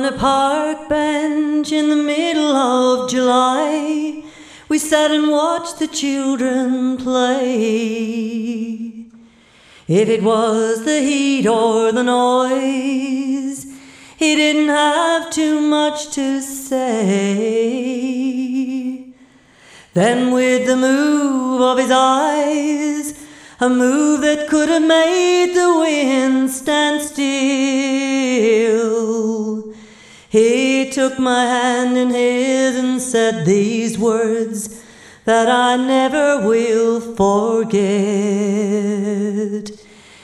a park bench in the middle of July, we sat and watched the children play. If it was the heat or the noise, he didn't have too much to say. Then with the move of his eyes, a move that could have made the wind stand still, he took my hand in his and said these words that I never will forget.